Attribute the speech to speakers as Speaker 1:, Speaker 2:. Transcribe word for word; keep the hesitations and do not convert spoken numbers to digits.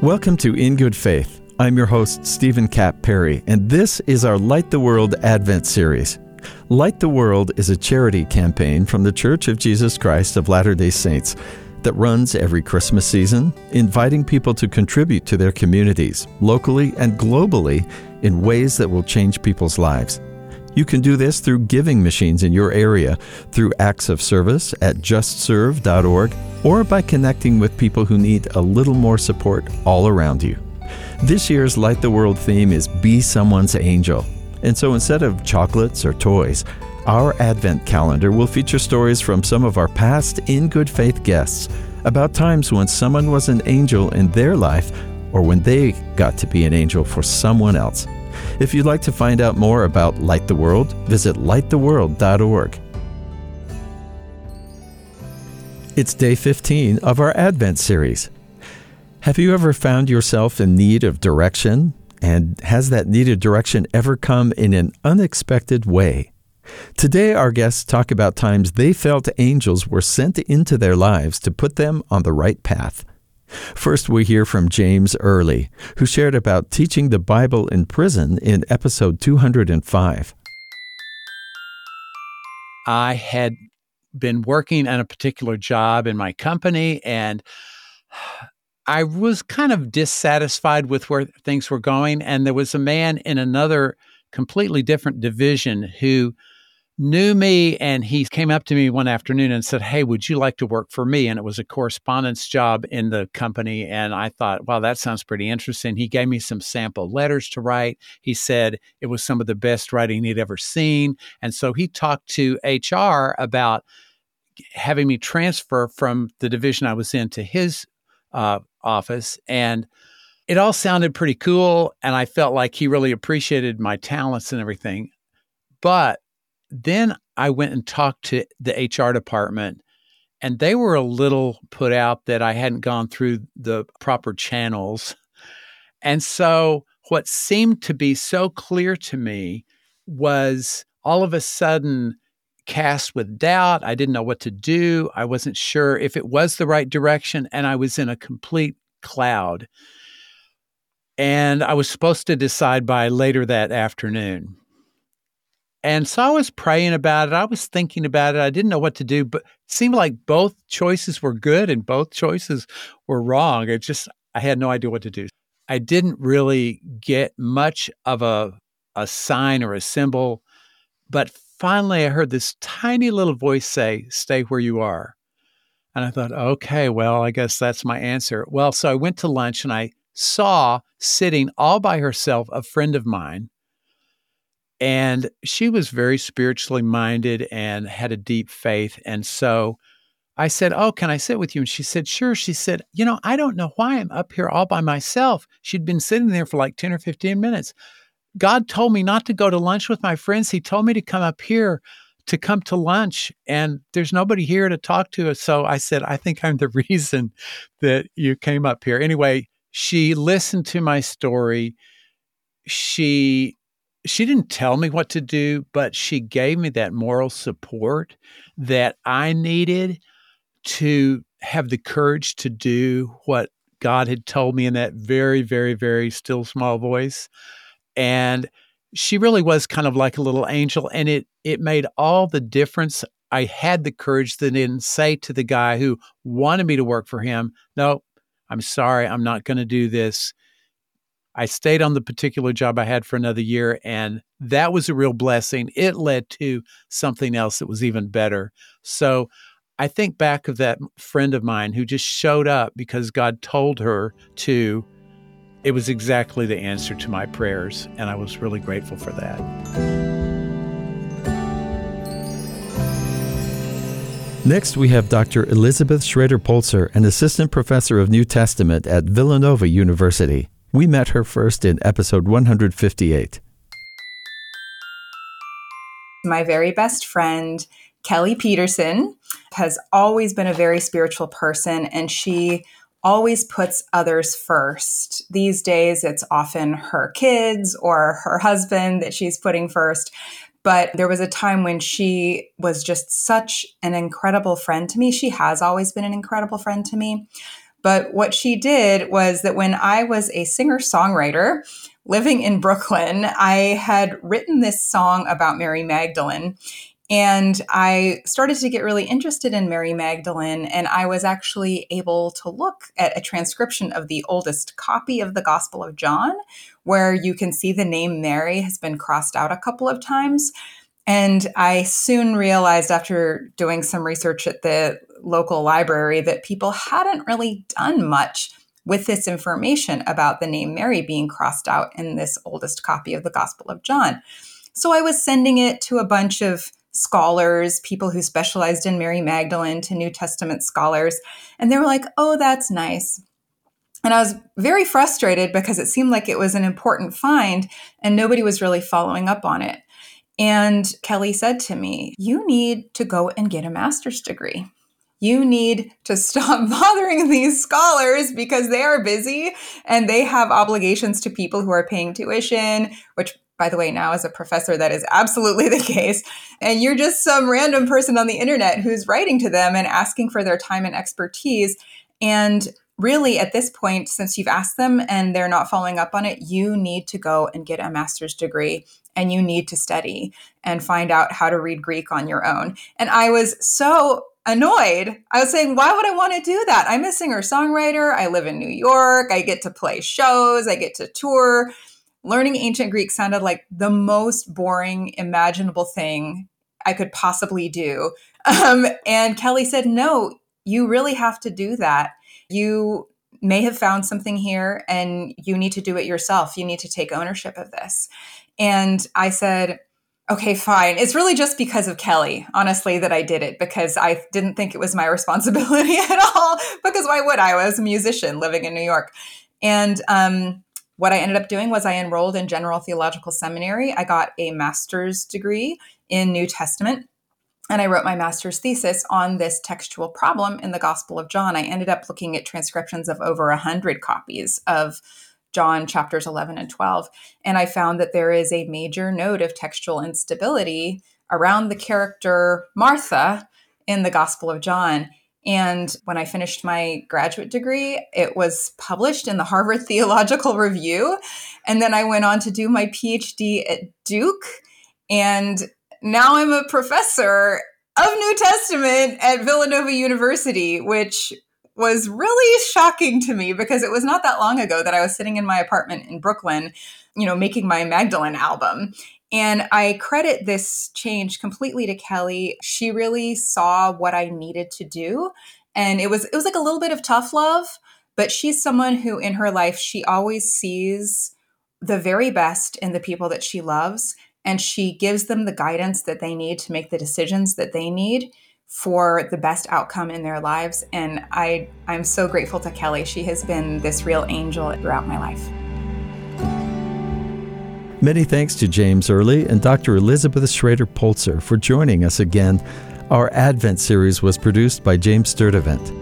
Speaker 1: Welcome to In Good Faith. I'm your host, Stephen Capp Perry, and this is our Light the World Advent series. Light the World is a charity campaign from the Church of Jesus Christ of Latter-day Saints that runs every Christmas season, inviting people to contribute to their communities, locally and globally, in ways that will change people's lives. You can do this through giving machines in your area, through acts of service at just serve dot org, or by connecting with people who need a little more support all around you. This year's Light the World theme is Be Someone's Angel. And so instead of chocolates or toys, our Advent calendar will feature stories from some of our past In Good Faith guests about times when someone was an angel in their life or when they got to be an angel for someone else. If you'd like to find out more about Light the World, visit light the world dot org. It's day fifteen of our Advent series. Have you ever found yourself in need of direction? And has that needed direction ever come in an unexpected way? Today, our guests talk about times they felt angels were sent into their lives to put them on the right path. First, we hear from James Early, who shared about teaching the Bible in prison in episode two hundred five.
Speaker 2: I had been working on a particular job in my company, and I was kind of dissatisfied with where things were going. And there was a man in another completely different division who knew me, and he came up to me one afternoon and said, "Hey, would you like to work for me?" And it was a correspondence job in the company. And I thought, wow, that sounds pretty interesting. He gave me some sample letters to write. He said it was some of the best writing he'd ever seen. And so he talked to H R about having me transfer from the division I was in to his uh, office. And it all sounded pretty cool. And I felt like he really appreciated my talents and everything. But then I went and talked to the H R department, and they were a little put out that I hadn't gone through the proper channels. And so what seemed to be so clear to me was all of a sudden cast with doubt. I didn't know what to do. I wasn't sure if it was the right direction, and I was in a complete cloud. And I was supposed to decide by later that afternoon. And so I was praying about it. I was thinking about it. I didn't know what to do, but it seemed like both choices were good and both choices were wrong. It just, I had no idea what to do. I didn't really get much of a, a sign or a symbol, but finally I heard this tiny little voice say, "Stay where you are." And I thought, okay, well, I guess that's my answer. Well, so I went to lunch and I saw sitting all by herself a friend of mine. And she was very spiritually minded and had a deep faith. And so I said, "Oh, can I sit with you?" And she said, "Sure." She said, "You know, I don't know why I'm up here all by myself." She'd been sitting there for like ten or fifteen minutes. "God told me not to go to lunch with my friends. He told me to come up here to come to lunch, and there's nobody here to talk to us." So I said, "I think I'm the reason that you came up here." Anyway, she listened to my story. She She didn't tell me what to do, but she gave me that moral support that I needed to have the courage to do what God had told me in that very, very, very still small voice. And she really was kind of like a little angel, and it it made all the difference. I had the courage to then say to the guy who wanted me to work for him, "No, I'm sorry, I'm not going to do this." I stayed on the particular job I had for another year, and that was a real blessing. It led to something else that was even better. So I think back of that friend of mine who just showed up because God told her to. It was exactly the answer to my prayers, and I was really grateful for that.
Speaker 1: Next, we have Doctor Elizabeth Schroeder-Polzer, an assistant professor of New Testament at Villanova University. We met her first in episode one hundred fifty-eight.
Speaker 3: My very best friend, Kelly Peterson, has always been a very spiritual person, and she always puts others first. These days, it's often her kids or her husband that she's putting first. But there was a time when she was just such an incredible friend to me. She has always been an incredible friend to me. But what she did was that when I was a singer-songwriter living in Brooklyn, I had written this song about Mary Magdalene. And I started to get really interested in Mary Magdalene, and I was actually able to look at a transcription of the oldest copy of the Gospel of John, where you can see the name Mary has been crossed out a couple of times. And I soon realized after doing some research at the local library that people hadn't really done much with this information about the name Mary being crossed out in this oldest copy of the Gospel of John. So I was sending it to a bunch of scholars, people who specialized in Mary Magdalene, to New Testament scholars. And they were like, oh, that's nice. And I was very frustrated because it seemed like it was an important find and nobody was really following up on it. And Kelly said to me, you need to go and get a master's degree. You need to stop bothering these scholars because they are busy and they have obligations to people who are paying tuition, which, by the way, now as a professor, that is absolutely the case. And you're just some random person on the internet who's writing to them and asking for their time and expertise. And really, at this point, since you've asked them and they're not following up on it, you need to go and get a master's degree and you need to study and find out how to read Greek on your own. And I was so annoyed. I was saying, why would I want to do that? I'm a singer-songwriter. I live in New York. I get to play shows. I get to tour. Learning ancient Greek sounded like the most boring, imaginable thing I could possibly do. Um, and Kelly said, no, you really have to do that. You may have found something here and you need to do it yourself. You need to take ownership of this. And I said, okay, fine. It's really just because of Kelly, honestly, that I did it, because I didn't think it was my responsibility at all, because why would I? I was a musician living in New York. And um, what I ended up doing was I enrolled in General Theological Seminary. I got a master's degree in New Testament, and I wrote my master's thesis on this textual problem in the Gospel of John. I ended up looking at transcriptions of over one hundred copies of John chapters eleven and twelve. And I found that there is a major node of textual instability around the character Martha in the Gospel of John. And when I finished my graduate degree, it was published in the Harvard Theological Review. And then I went on to do my PhD at Duke. And now I'm a professor of New Testament at Villanova University, which was really shocking to me because it was not that long ago that I was sitting in my apartment in Brooklyn, you know, making my Magdalene album. And I credit this change completely to Kelly. She really saw what I needed to do. And it was it was like a little bit of tough love, but she's someone who in her life, she always sees the very best in the people that she loves. And she gives them the guidance that they need to make the decisions that they need for the best outcome in their lives. And I, I'm so grateful to Kelly. She has been this real angel throughout my life.
Speaker 1: Many thanks to James Early and Doctor Elizabeth Schrader-Polzer for joining us again. Our Advent series was produced by James Sturdivant.